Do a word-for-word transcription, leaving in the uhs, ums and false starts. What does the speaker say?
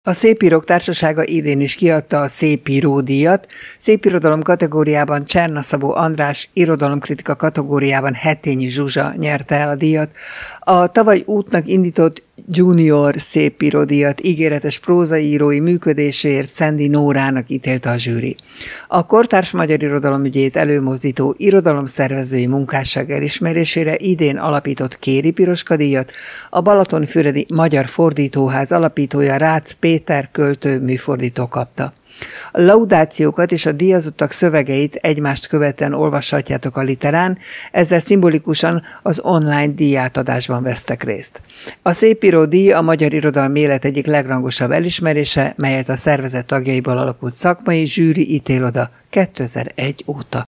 A Szépírók Társasága idén is kiadta a Szépíró díjat. Szépirodalom kategóriában Csernaszabó András, irodalomkritika kategóriában Hetényi Zsuzsa nyerte el a díjat. A tavaly útnak indított Junior Szépíró díjat ígéretes prózaírói működéséért Szendi Nórának ítélte a zsűri. A kortárs magyar irodalom ügyét előmozdító irodalomszervezői munkásság elismerésére idén alapított Kéri Piroska díjat a Balatonfüredi Magyar Fordítóház alapítója Rácz Péter költő műfordító kapta. A laudációkat és a díjazottak szövegeit egymást követően olvashatjátok a Literán, ezzel szimbolikusan az online díjátadásban vesztek részt. A Szépíró díj a magyar irodalom élet egyik legrangosabb elismerése, melyet a szervezet tagjaiból alakult szakmai zsűri ítél oda kétezer-egy óta.